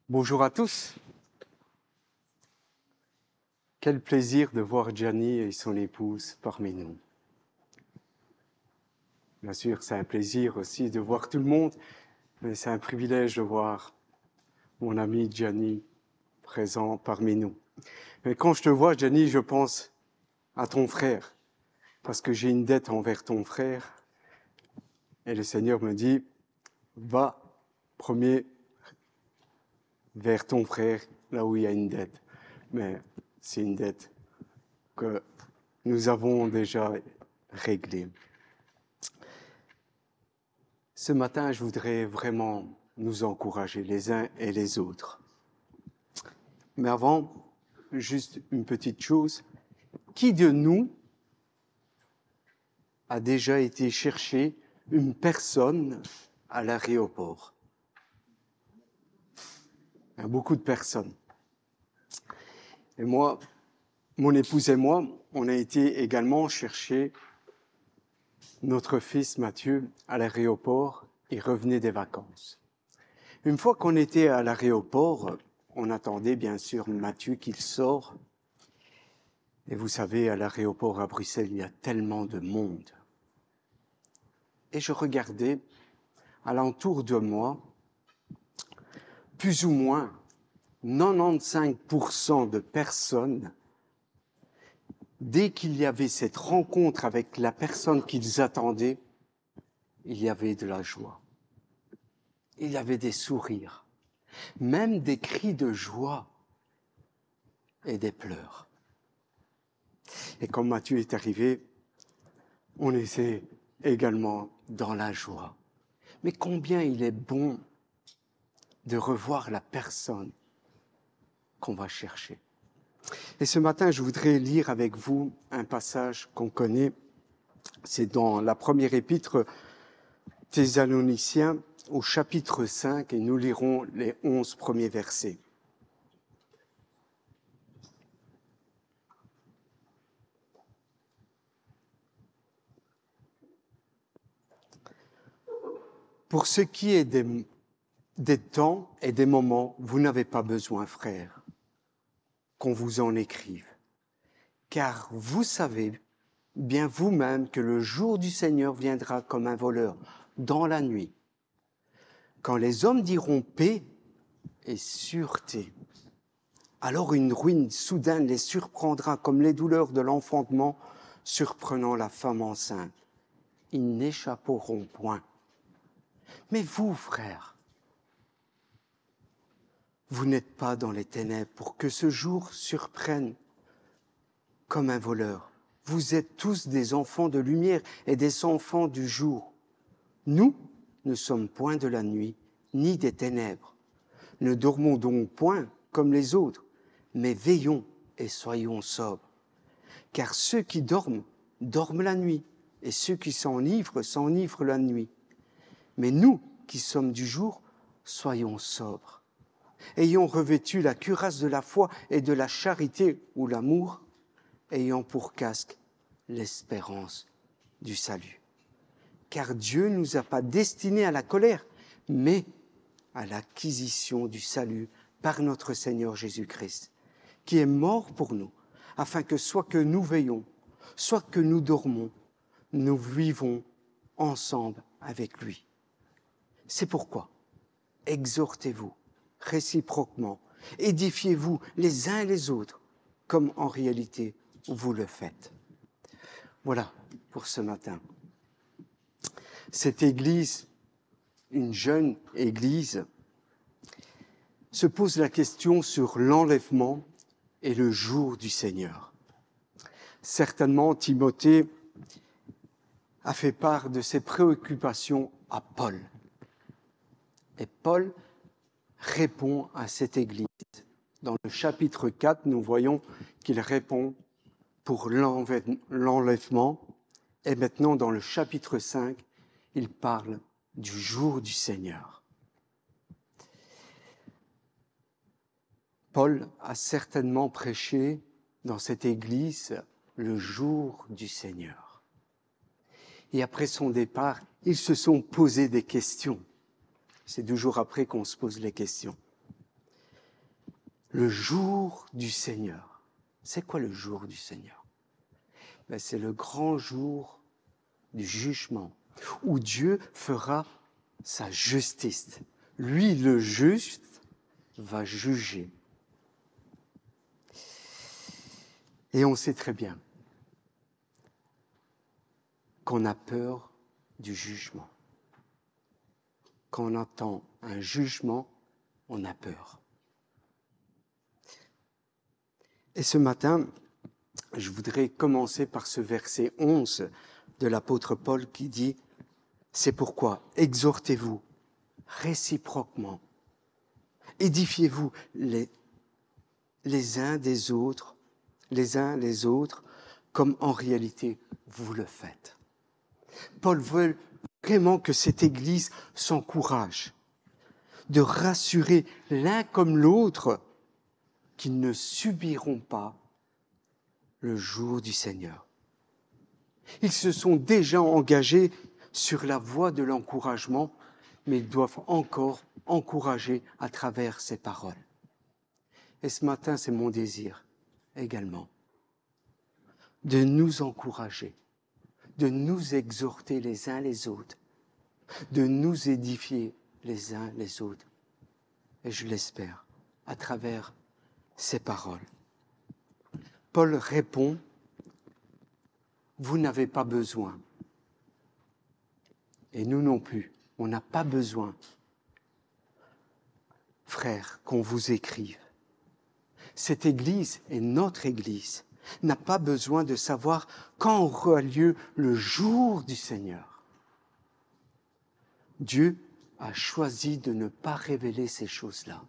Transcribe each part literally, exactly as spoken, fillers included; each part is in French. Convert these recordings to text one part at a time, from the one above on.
Bonjour à tous. Quel plaisir de voir Gianni et son épouse parmi nous. Bien sûr, c'est un plaisir aussi de voir tout le monde, mais c'est un privilège de voir mon ami Gianni présent parmi nous. Mais quand je te vois, Gianni, je pense à ton frère, parce que j'ai une dette envers ton frère. Et le Seigneur me dit, va premier vers ton frère, là où il y a une dette. Mais c'est une dette que nous avons déjà réglée. Ce matin, je voudrais vraiment nous encourager les uns et les autres. Mais avant, juste une petite chose. Qui de nous a déjà été chercher une personne à l'aéroport? Il y a beaucoup de personnes. Et moi, mon épouse et moi, on a été également chercher notre fils Mathieu à l'aéroport. Il revenait des vacances. Une fois qu'on était à l'aéroport, on attendait bien sûr Mathieu qu'il sort. Et vous savez, à l'aéroport à Bruxelles, il y a tellement de monde. Et je regardais alentour de moi, plus ou moins quatre-vingt-quinze pour cent de personnes, dès qu'il y avait cette rencontre avec la personne qu'ils attendaient, il y avait de la joie. Il y avait des sourires, même des cris de joie et des pleurs. Et quand Mathieu est arrivé, on était également dans la joie. Mais combien il est bon de revoir la personne qu'on va chercher. Et ce matin, je voudrais lire avec vous un passage qu'on connaît. C'est dans la première épître Thessaloniciens au chapitre cinq et nous lirons les onze premiers versets. Pour ce qui est des, des temps et des moments, vous n'avez pas besoin, frères, qu'on vous en écrive. Car vous savez bien vous-même que le jour du Seigneur viendra comme un voleur dans la nuit. Quand les hommes diront paix et sûreté, alors une ruine soudaine les surprendra comme les douleurs de l'enfantement surprenant la femme enceinte. Ils n'échapperont point. Mais vous, frères, vous n'êtes pas dans les ténèbres pour que ce jour surprenne comme un voleur. Vous êtes tous des enfants de lumière et des enfants du jour. Nous ne sommes point de la nuit, ni des ténèbres. Ne dormons donc point comme les autres, mais veillons et soyons sobres. Car ceux qui dorment, dorment la nuit, et ceux qui s'enivrent, s'enivrent la nuit. Mais nous, qui sommes du jour, soyons sobres. Ayons revêtu la cuirasse de la foi et de la charité ou l'amour, ayant pour casque l'espérance du salut. Car Dieu ne nous a pas destinés à la colère, mais à l'acquisition du salut par notre Seigneur Jésus-Christ, qui est mort pour nous, afin que soit que nous veillons, soit que nous dormons, nous vivons ensemble avec lui. C'est pourquoi, exhortez-vous réciproquement, édifiez-vous les uns les autres, comme en réalité vous le faites. Voilà pour ce matin. Cette église, une jeune église, se pose la question sur l'enlèvement et le jour du Seigneur. Certainement, Timothée a fait part de ses préoccupations à Paul. Et Paul répond à cette église. Dans le chapitre quatre, nous voyons qu'il répond pour l'enlèvement. Et maintenant, dans le chapitre cinq, il parle du jour du Seigneur. Paul a certainement prêché dans cette église le jour du Seigneur. Et après son départ, ils se sont posé des questions. C'est deux jours après qu'on se pose les questions. Le jour du Seigneur. C'est quoi le jour du Seigneur? Ben, c'est le grand jour du jugement, où Dieu fera sa justice. Lui, le juste, va juger. Et on sait très bien qu'on a peur du jugement. Quand on entend un jugement, on a peur. Et ce matin, je voudrais commencer par ce verset onze de l'apôtre Paul qui dit « C'est pourquoi exhortez-vous réciproquement, édifiez-vous les, les uns des autres, les uns les autres, comme en réalité vous le faites. » Paul veut vraiment que cette Église s'encourage, de rassurer l'un comme l'autre qu'ils ne subiront pas le jour du Seigneur. Ils se sont déjà engagés sur la voie de l'encouragement, mais ils doivent encore encourager à travers ces paroles. Et ce matin, c'est mon désir également de nous encourager, de nous exhorter les uns les autres, de nous édifier les uns les autres. Et je l'espère, à travers ces paroles. Paul répond, « Vous n'avez pas besoin. » Et nous non plus, on n'a pas besoin, frères, qu'on vous écrive. Cette Église est notre Église, n'a pas besoin de savoir quand aura lieu le jour du Seigneur. Dieu a choisi de ne pas révéler ces choses-là.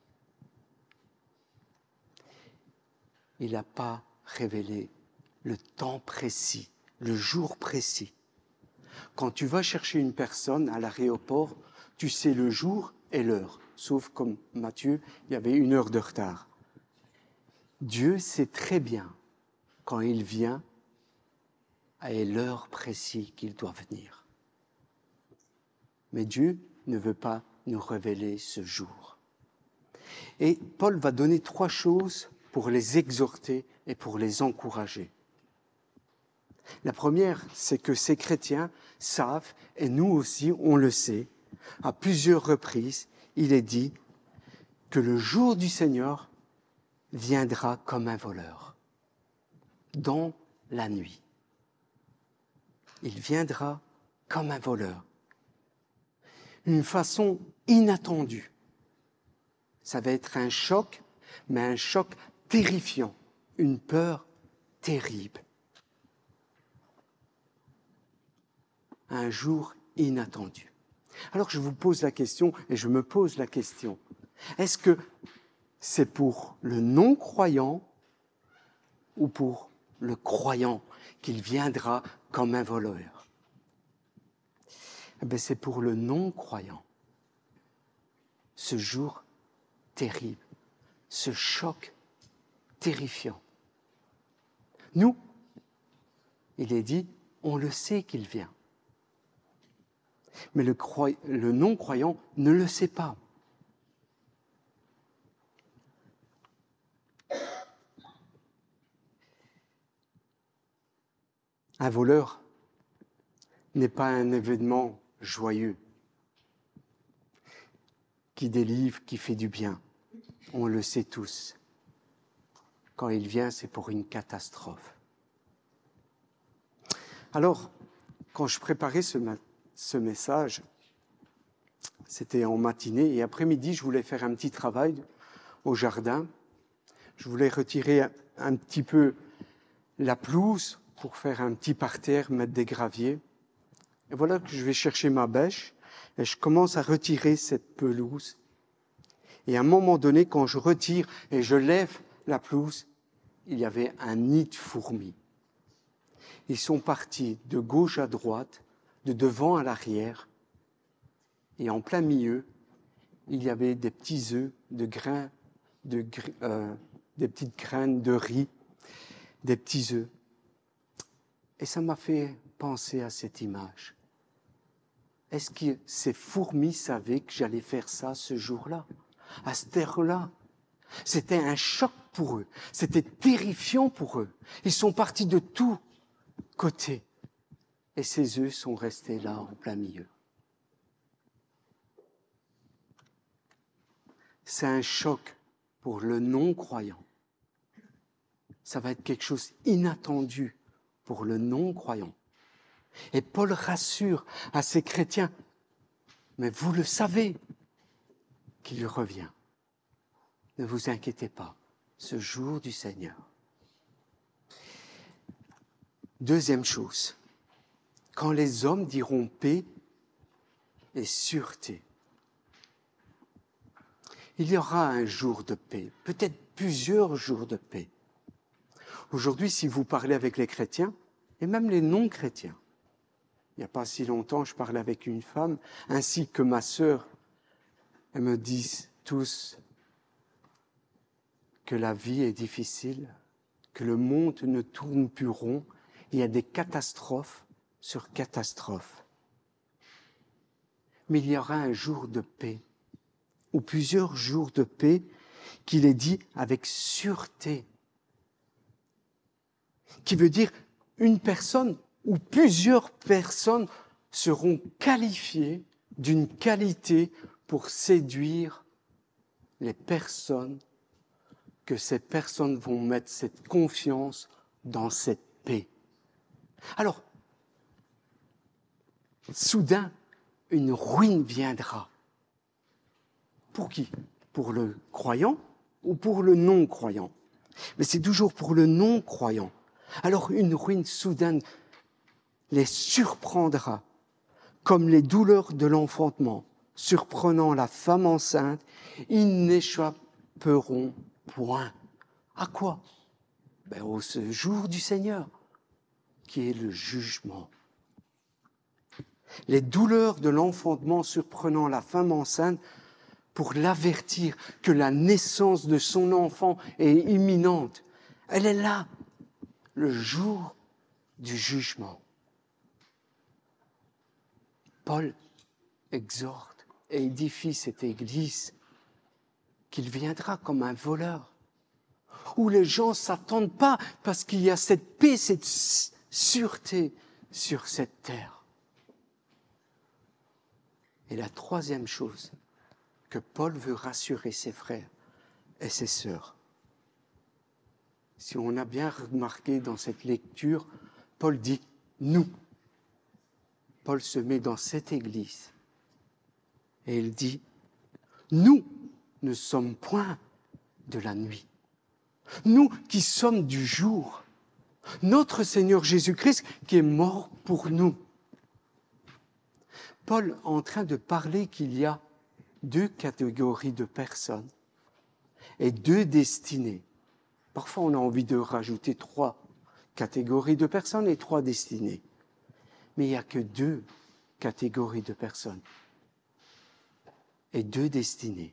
Il n'a pas révélé le temps précis, le jour précis. Quand tu vas chercher une personne à l'aéroport, tu sais le jour et l'heure, sauf comme Matthieu, il y avait une heure de retard. Dieu sait très bien quand il vient et l'heure précise qu'il doit venir. Mais Dieu ne veut pas nous révéler ce jour. Et Paul va donner trois choses pour les exhorter et pour les encourager. La première, c'est que ces chrétiens savent, et nous aussi on le sait, à plusieurs reprises, il est dit que le jour du Seigneur viendra comme un voleur, dans la nuit. Il viendra comme un voleur. Une façon inattendue. Ça va être un choc, mais un choc terrifiant, une peur terrible. Un jour inattendu. Alors je vous pose la question, et je me pose la question, est-ce que c'est pour le non-croyant ou pour le croyant qu'il viendra comme un voleur? Eh bien, c'est pour le non-croyant. Ce jour terrible, ce choc terrifiant. Nous, il est dit, on le sait qu'il vient. Mais le, croy- le non-croyant ne le sait pas. Un voleur n'est pas un événement joyeux, qui délivre, qui fait du bien. On le sait tous. Quand il vient, c'est pour une catastrophe. Alors, quand je préparais ce, ma- ce message, c'était en matinée, et après-midi, je voulais faire un petit travail au jardin. Je voulais retirer un, un petit peu la pelouse pour faire un petit parterre, mettre des graviers. Et voilà que je vais chercher ma bêche et je commence à retirer cette pelouse. Et à un moment donné, quand je retire et je lève la pelouse, il y avait un nid de fourmis. Ils sont partis de gauche à droite, de devant à l'arrière. Et en plein milieu, il y avait des petits œufs de grains, de, euh, des petites graines de riz, des petits œufs. Et ça m'a fait penser à cette image. Est-ce que ces fourmis savaient que j'allais faire ça ce jour-là, à cette heure-là? C'était un choc pour eux. C'était terrifiant pour eux. Ils sont partis de tous côtés. Et ces œufs sont restés là, en plein milieu. C'est un choc pour le non-croyant. Ça va être quelque chose d'inattendu pour le non-croyant. Et Paul rassure à ces chrétiens, mais vous le savez qu'il revient. Ne vous inquiétez pas, ce jour du Seigneur. Deuxième chose, quand les hommes diront paix et sûreté, il y aura un jour de paix, peut-être plusieurs jours de paix. Aujourd'hui, si vous parlez avec les chrétiens, et même les non-chrétiens, il n'y a pas si longtemps, je parlais avec une femme, ainsi que ma sœur, elles me disent tous que la vie est difficile, que le monde ne tourne plus rond, il y a des catastrophes sur catastrophes. Mais il y aura un jour de paix, ou plusieurs jours de paix, qu'il est dit avec sûreté, qui veut dire une personne ou plusieurs personnes seront qualifiées d'une qualité pour séduire les personnes, que ces personnes vont mettre cette confiance dans cette paix. Alors, soudain, une ruine viendra. Pour qui? Pour le croyant ou pour le non-croyant? Mais c'est toujours pour le non-croyant. Alors une ruine soudaine les surprendra, comme les douleurs de l'enfantement, surprenant la femme enceinte, ils n'échapperont point. À quoi? Ben, au ce jour du Seigneur, qui est le jugement. Les douleurs de l'enfantement surprenant la femme enceinte pour l'avertir que la naissance de son enfant est imminente. Elle est là, le jour du jugement. Paul exhorte et édifie cette église qu'il viendra comme un voleur, où les gens ne s'attendent pas parce qu'il y a cette paix, cette sûreté sur cette terre. Et la troisième chose que Paul veut rassurer ses frères et ses sœurs, si on a bien remarqué dans cette lecture, Paul dit « nous ». Paul se met dans cette église et il dit « nous ne sommes point de la nuit. Nous qui sommes du jour. Notre Seigneur Jésus-Christ qui est mort pour nous. » Paul est en train de parler qu'il y a deux catégories de personnes et deux destinées. Parfois, on a envie de rajouter trois catégories de personnes et trois destinées. Mais il n'y a que deux catégories de personnes et deux destinées.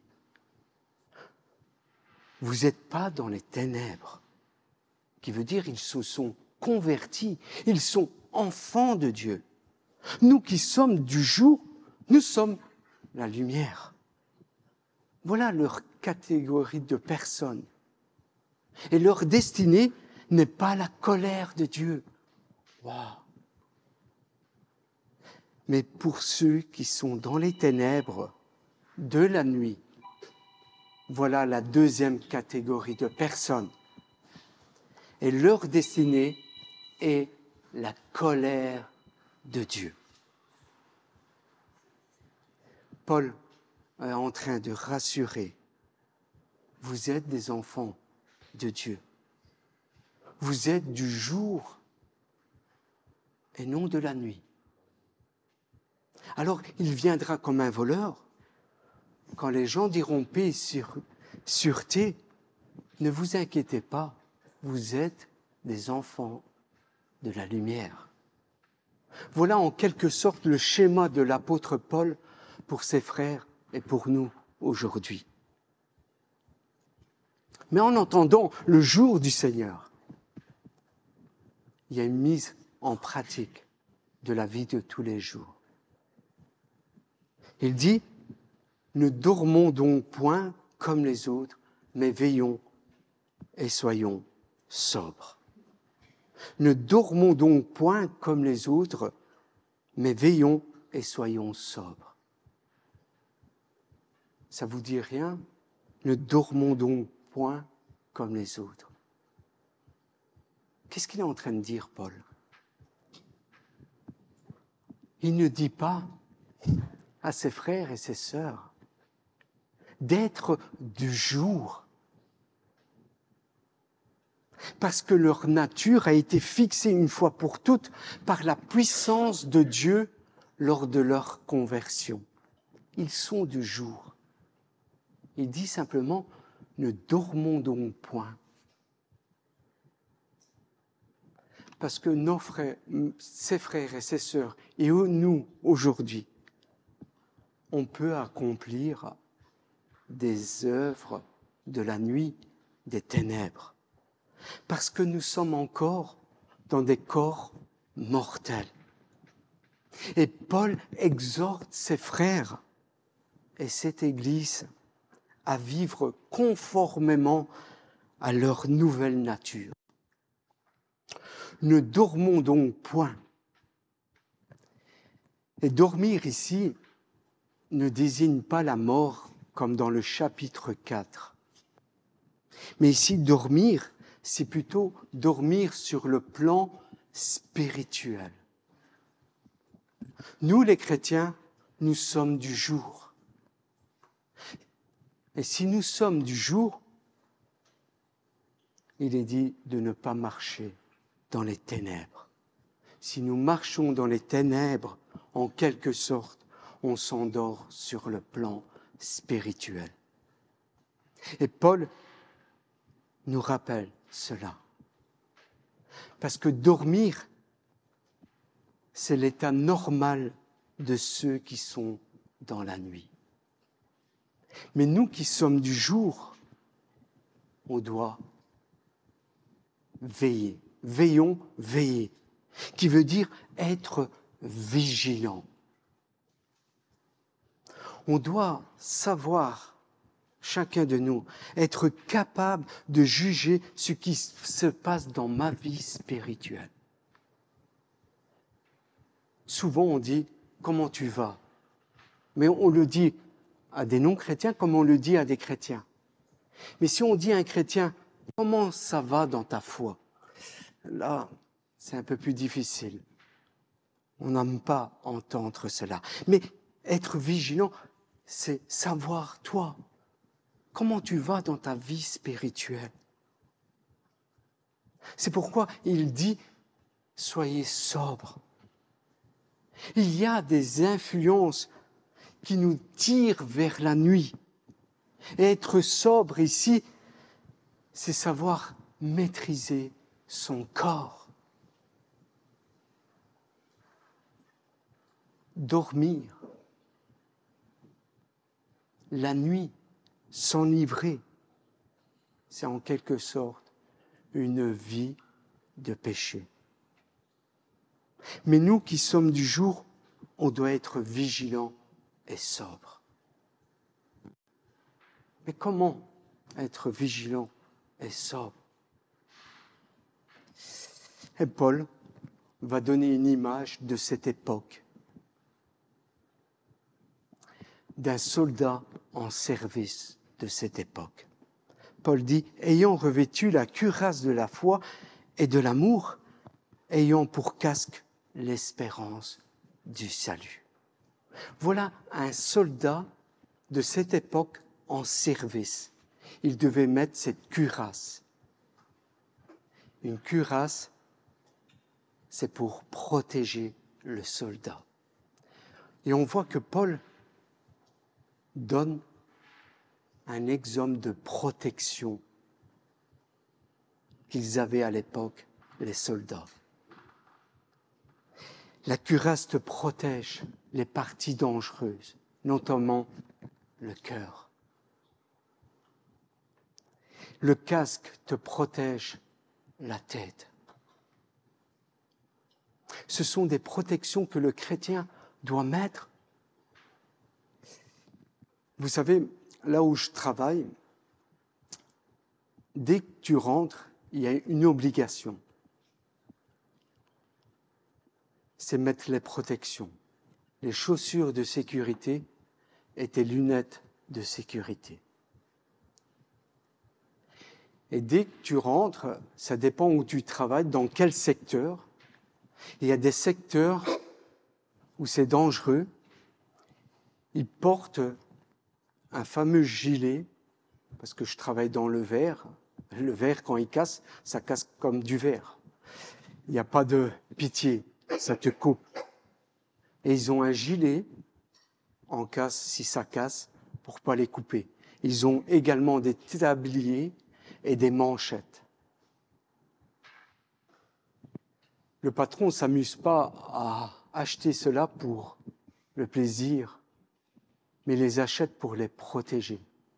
Vous n'êtes pas dans les ténèbres, qui veut dire qu'ils se sont convertis, ils sont enfants de Dieu. Nous qui sommes du jour, nous sommes la lumière. Voilà leur catégorie de personnes. Et leur destinée n'est pas la colère de Dieu. Waouh! Mais pour ceux qui sont dans les ténèbres de la nuit, voilà la deuxième catégorie de personnes. Et leur destinée est la colère de Dieu. Paul est en train de rassurer. Vous êtes des enfants de Dieu. Vous êtes du jour et non de la nuit. Alors, il viendra comme un voleur. Quand les gens diront paix et sur, sûreté, ne vous inquiétez pas, vous êtes des enfants de la lumière. Voilà en quelque sorte le schéma de l'apôtre Paul pour ses frères et pour nous aujourd'hui. Mais en entendant le jour du Seigneur, il y a une mise en pratique de la vie de tous les jours. Il dit, ne dormons donc point comme les autres, mais veillons et soyons sobres. Ne dormons donc point comme les autres, mais veillons et soyons sobres. Ça vous dit rien? Ne dormons donc point comme les autres. Qu'est-ce qu'il est en train de dire, Paul? Il ne dit pas à ses frères et ses sœurs d'être du jour, parce que leur nature a été fixée une fois pour toutes par la puissance de Dieu lors de leur conversion. Ils sont du jour. Il dit simplement, ne dormons donc point. Parce que nos frères, ses frères et ses sœurs, et nous, aujourd'hui, on peut accomplir des œuvres de la nuit, des ténèbres, parce que nous sommes encore dans des corps mortels. Et Paul exhorte ses frères et cette Église à vivre conformément à leur nouvelle nature. Ne dormons donc point. Et dormir ici ne désigne pas la mort comme dans le chapitre quatre. Mais ici, dormir, c'est plutôt dormir sur le plan spirituel. Nous, les chrétiens, nous sommes du jour. Et si nous sommes du jour, il est dit de ne pas marcher dans les ténèbres. Si nous marchons dans les ténèbres, en quelque sorte, on s'endort sur le plan spirituel. Et Paul nous rappelle cela. Parce que dormir, c'est l'état normal de ceux qui sont dans la nuit. Mais nous qui sommes du jour, on doit veiller. Veillons, veiller, qui veut dire être vigilant. On doit savoir, chacun de nous, être capable de juger ce qui se passe dans ma vie spirituelle. Souvent on dit « comment tu vas ?» Mais on le dit à des non-chrétiens comme on le dit à des chrétiens. Mais si on dit à un chrétien « comment ça va dans ta foi ?» Là, c'est un peu plus difficile. On n'aime pas entendre cela. Mais être vigilant, c'est savoir, toi, comment tu vas dans ta vie spirituelle. C'est pourquoi il dit, soyez sobres. Il y a des influences qui nous tirent vers la nuit. Et être sobre ici, c'est savoir maîtriser son corps. Dormir. La nuit, s'enivrer, c'est en quelque sorte une vie de péché. Mais nous qui sommes du jour, on doit être vigilants et sobres. Mais comment être vigilant et sobre? Et Paul va donner une image de cette époque, d'un soldat en service de cette époque. Paul dit, ayant revêtu la cuirasse de la foi et de l'amour, ayant pour casque l'espérance du salut. Voilà un soldat de cette époque en service. Il devait mettre cette cuirasse. Une cuirasse, c'est pour protéger le soldat. Et on voit que Paul donne un exemple de protection qu'ils avaient à l'époque, les soldats. La cuirasse te protège les parties dangereuses, notamment le cœur. Le casque te protège la tête. Ce sont des protections que le chrétien doit mettre. Vous savez, là où je travaille, dès que tu rentres, il y a une obligation. C'est mettre les protections, les chaussures de sécurité et tes lunettes de sécurité. Et dès que tu rentres, ça dépend où tu travailles, dans quel secteur. Il y a des secteurs où c'est dangereux. Ils portent un fameux gilet, parce que je travaille dans le verre. Le verre, quand il casse, ça casse comme du verre. Il n'y a pas de pitié, ça te coupe. Et ils ont un gilet en cas si ça casse pour pas les couper. Ils ont également des tabliers et des manchettes. Le patron ne s'amuse pas à acheter cela pour le plaisir, mais les achète pour les protéger.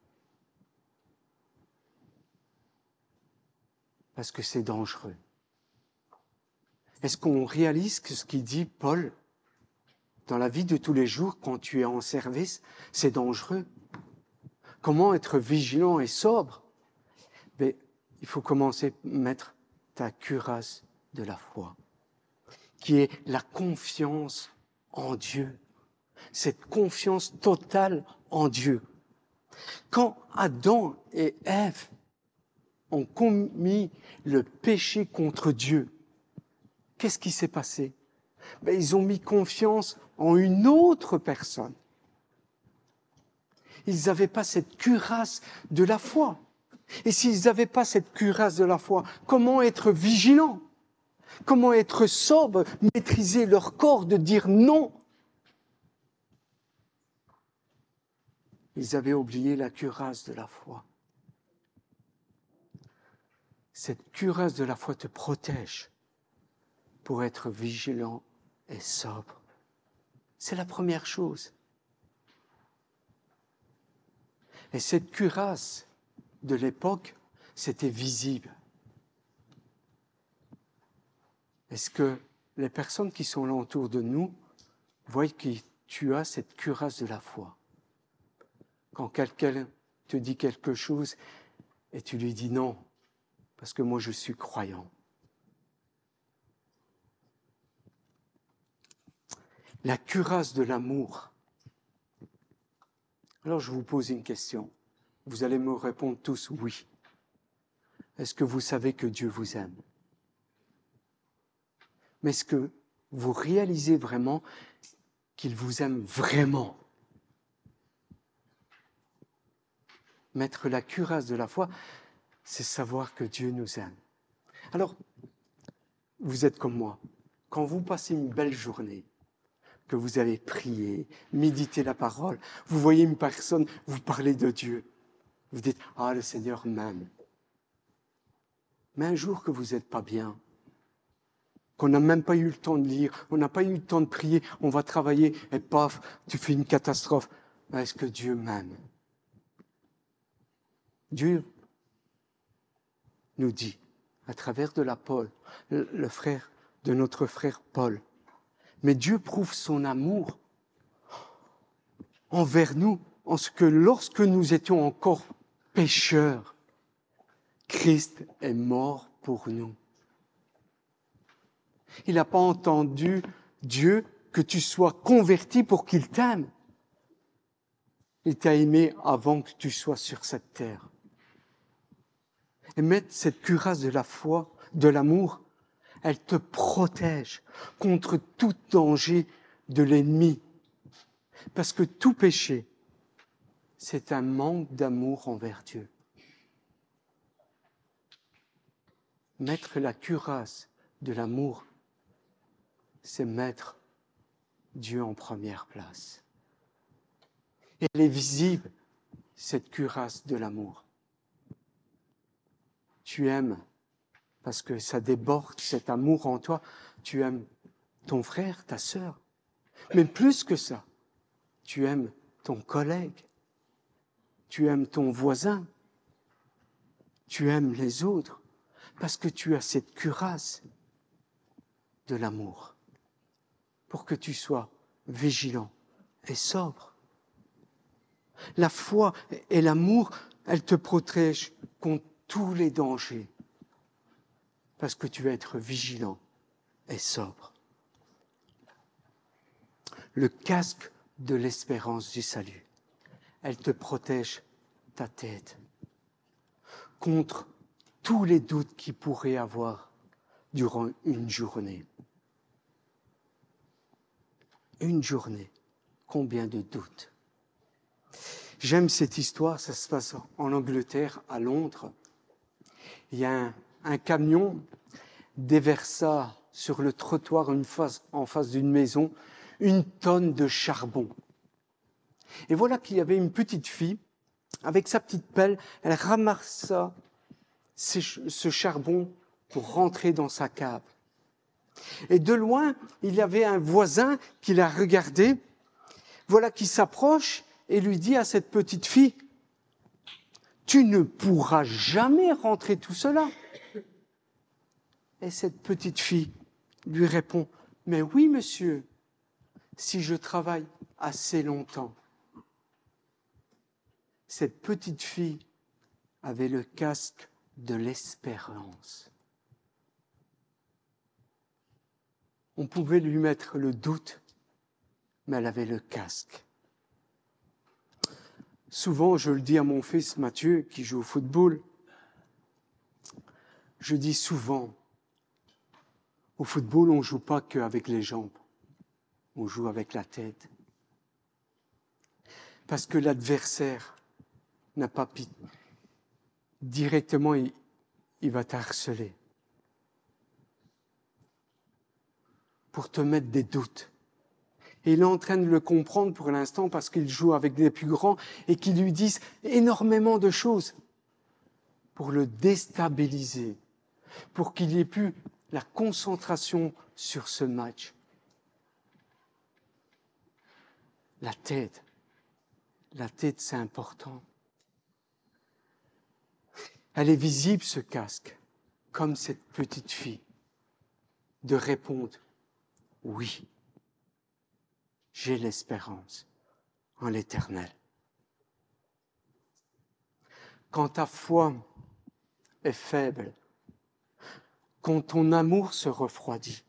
Parce que c'est dangereux. Est-ce qu'on réalise que ce qu'il dit Paul, dans la vie de tous les jours, quand tu es en service, c'est dangereux? Comment être vigilant et sobre? Mais il faut commencer à mettre ta cuirasse de la foi, qui est la confiance en Dieu. Cette confiance totale en Dieu. Quand Adam et Ève ont commis le péché contre Dieu, qu'est-ce qui s'est passé? Ben, ils ont mis confiance en une autre personne. Ils n'avaient pas cette cuirasse de la foi. Et s'ils n'avaient pas cette cuirasse de la foi, comment être vigilants? Comment être sobre, maîtriser leur corps, de dire non? Ils avaient oublié la cuirasse de la foi. Cette cuirasse de la foi te protège pour être vigilant et sobre. C'est la première chose. Et cette cuirasse de l'époque, c'était visible. Est-ce que les personnes qui sont là autour de nous voient que tu as cette cuirasse de la foi? Quand quelqu'un te dit quelque chose et tu lui dis non, parce que moi je suis croyant. La cuirasse de l'amour. Alors je vous pose une question. Vous allez me répondre tous oui. Est-ce que vous savez que Dieu vous aime? Mais est-ce que vous réalisez vraiment qu'il vous aime vraiment? Mettre la cuirasse de la foi, c'est savoir que Dieu nous aime. Alors, vous êtes comme moi. Quand vous passez une belle journée, que vous avez prié, médité la parole, vous voyez une personne, vous parlez de Dieu. Vous dites, ah, le Seigneur m'aime. Mais un jour que vous n'êtes pas bien, qu'on n'a même pas eu le temps de lire, on n'a pas eu le temps de prier, on va travailler et paf, tu fais une catastrophe. Est-ce que Dieu m'aime? Dieu nous dit, à travers de la Paul, le frère de notre frère Paul, mais Dieu prouve son amour envers nous, en ce que lorsque nous étions encore pécheurs, Christ est mort pour nous. Il n'a pas entendu Dieu que tu sois converti pour qu'il t'aime. Il t'a aimé avant que tu sois sur cette terre. Et mettre cette cuirasse de la foi, de l'amour, elle te protège contre tout danger de l'ennemi. Parce que tout péché, c'est un manque d'amour envers Dieu. Mettre la cuirasse de l'amour, c'est mettre Dieu en première place. Et elle est visible, cette cuirasse de l'amour. Tu aimes, parce que ça déborde cet amour en toi, tu aimes ton frère, ta sœur. Mais plus que ça, tu aimes ton collègue, tu aimes ton voisin, tu aimes les autres, parce que tu as cette cuirasse de l'amour, pour que tu sois vigilant et sobre. La foi et l'amour, elles te protègent contre tous les dangers, parce que tu vas être vigilant et sobre. Le casque de l'espérance du salut, elle te protège ta tête contre tous les doutes qu'il pourrait avoir durant une journée. Une journée, combien de doutes. J'aime cette histoire, ça se passe en Angleterre, à Londres. Il y a un, un camion déversa sur le trottoir une face, en face d'une maison une tonne de charbon. Et voilà qu'il y avait une petite fille, avec sa petite pelle, elle ramassa ces, ce charbon pour rentrer dans sa cave. Et de loin, il y avait un voisin qui la regardait, voilà qui s'approche et lui dit à cette petite fille, « Tu ne pourras jamais rentrer tout cela. » Et cette petite fille lui répond, « Mais oui, monsieur, si je travaille assez longtemps. » Cette petite fille avait le casque de l'espérance. On pouvait lui mettre le doute, mais elle avait le casque. Souvent, je le dis à mon fils Mathieu, qui joue au football, je dis souvent, au football, on ne joue pas qu'avec les jambes, on joue avec la tête. Parce que l'adversaire n'a pas pi... directement, il, il va t'harceler. Pour te mettre des doutes. Et il est en train de le comprendre pour l'instant parce qu'il joue avec des plus grands et qui lui disent énormément de choses pour le déstabiliser, pour qu'il n'y ait plus la concentration sur ce match. La tête, la tête c'est important. Elle est visible ce casque, comme cette petite fille, de répondre oui. J'ai l'espérance en l'Éternel. Quand ta foi est faible, quand ton amour se refroidit,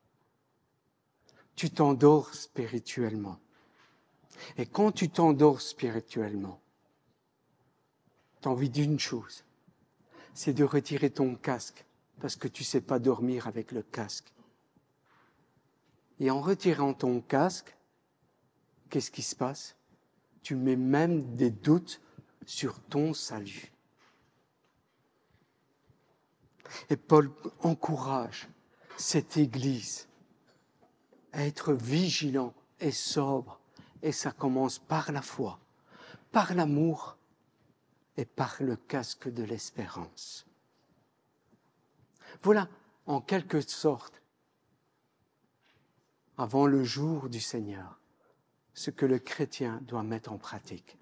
tu t'endors spirituellement. Et quand tu t'endors spirituellement, tu as envie d'une chose, c'est de retirer ton casque, parce que tu ne sais pas dormir avec le casque. Et en retirant ton casque, qu'est-ce qui se passe? Tu mets même des doutes sur ton salut. Et Paul encourage cette Église à être vigilant et sobre. Et ça commence par la foi, par l'amour et par le casque de l'espérance. Voilà, en quelque sorte, avant le jour du Seigneur, ce que le chrétien doit mettre en pratique.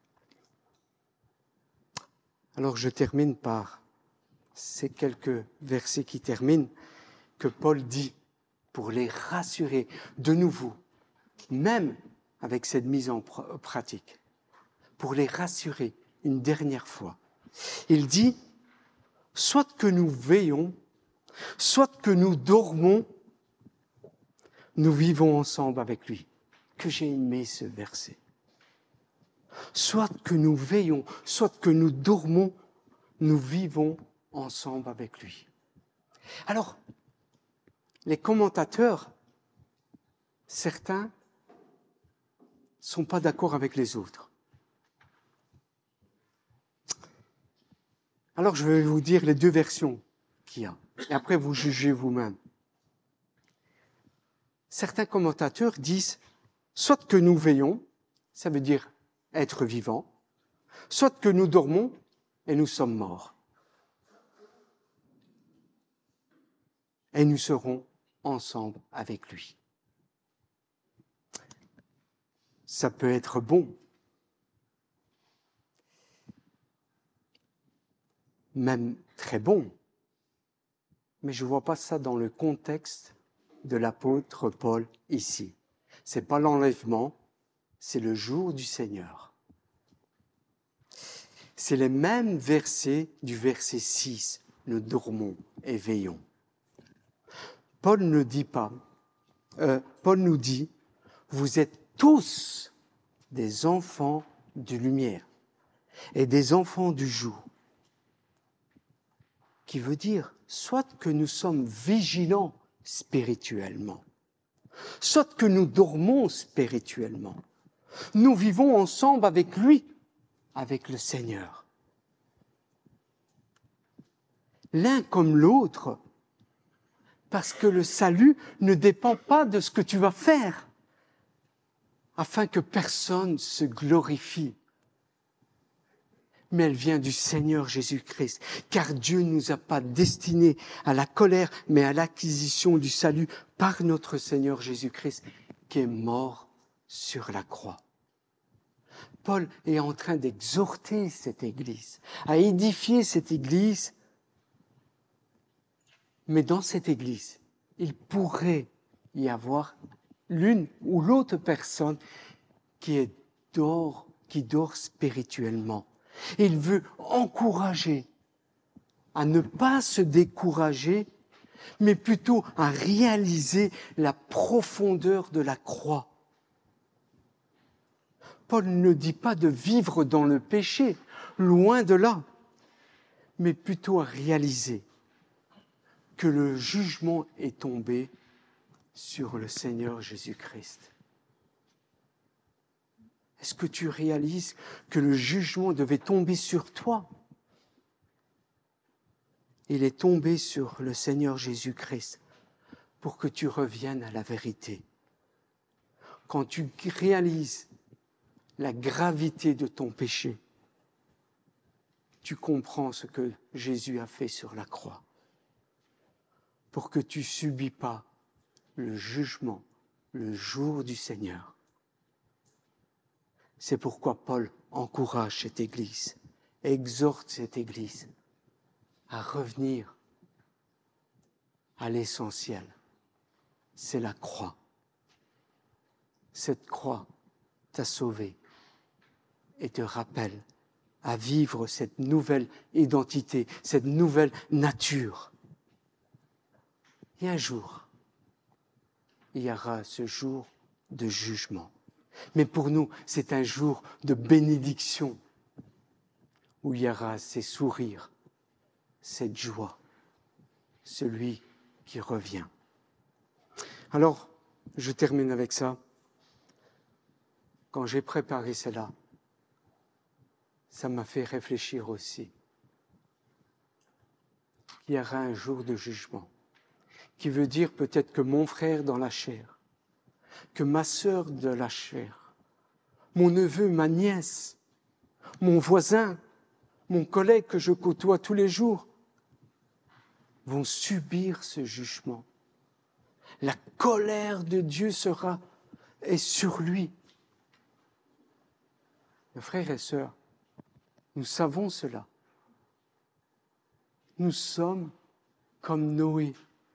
Alors je termine par ces quelques versets qui terminent, que Paul dit pour les rassurer de nouveau, même avec cette mise en pr- pratique, pour les rassurer une dernière fois. Il dit, soit que nous veillons, soit que nous dormons, nous vivons ensemble avec lui. Que j'ai aimé ce verset. Soit que nous veillons, soit que nous dormons, nous vivons ensemble avec lui. Alors, les commentateurs, certains, ne sont pas d'accord avec les autres. Alors, je vais vous dire les deux versions qu'il y a. Et après, vous jugez vous-même. Certains commentateurs disent, soit que nous veillons, ça veut dire être vivants, soit que nous dormons et nous sommes morts. Et nous serons ensemble avec lui. Ça peut être bon, même très bon, mais je ne vois pas ça dans le contexte de l'apôtre Paul ici. Ce n'est pas l'enlèvement, c'est le jour du Seigneur. C'est les mêmes versets du verset six. Nous dormons et veillons. Paul ne dit pas, euh, Paul nous dit, vous êtes tous des enfants de lumière et des enfants du jour. Qui veut dire, soit que nous sommes vigilants spirituellement, soit que nous dormons spirituellement. Nous vivons ensemble avec lui, avec le Seigneur. L'un comme l'autre, parce que le salut ne dépend pas de ce que tu vas faire, afin que personne se glorifie. Mais elle vient du Seigneur Jésus-Christ, car Dieu ne nous a pas destinés à la colère, mais à l'acquisition du salut par notre Seigneur Jésus-Christ, qui est mort sur la croix. Paul est en train d'exhorter cette Église, à édifier cette Église, mais dans cette Église, il pourrait y avoir l'une ou l'autre personne qui est dort, qui dort spirituellement. Il veut encourager à ne pas se décourager, mais plutôt à réaliser la profondeur de la croix. Paul ne dit pas de vivre dans le péché, loin de là, mais plutôt à réaliser que le jugement est tombé sur le Seigneur Jésus-Christ. Est-ce que tu réalises que le jugement devait tomber sur toi? Il est tombé sur le Seigneur Jésus-Christ pour que tu reviennes à la vérité. Quand tu réalises la gravité de ton péché, tu comprends ce que Jésus a fait sur la croix pour que tu ne subis pas le jugement le jour du Seigneur. C'est pourquoi Paul encourage cette Église, exhorte cette Église à revenir à l'essentiel. C'est la croix. Cette croix t'a sauvé et te rappelle à vivre cette nouvelle identité, cette nouvelle nature. Et un jour, il y aura ce jour de jugement. Mais pour nous, c'est un jour de bénédiction où il y aura ces sourires, cette joie, celui qui revient. Alors, je termine avec ça. Quand j'ai préparé cela, ça m'a fait réfléchir aussi. Il y aura un jour de jugement, qui veut dire peut-être que mon frère dans la chair, que ma sœur de la chair, mon neveu, ma nièce, mon voisin, mon collègue que je côtoie tous les jours, vont subir ce jugement. La colère de Dieu sera est sur lui. Mes frères et sœurs, nous savons cela. Nous sommes comme Noé,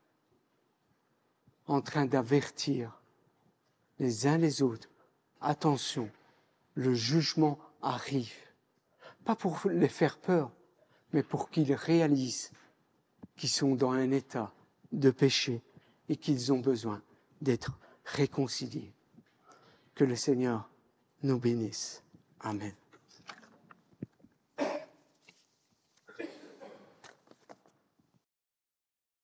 en train d'avertir les uns les autres. Attention, le jugement arrive. Pas pour les faire peur, mais pour qu'ils réalisent qu'ils sont dans un état de péché et qu'ils ont besoin d'être réconciliés. Que le Seigneur nous bénisse. Amen.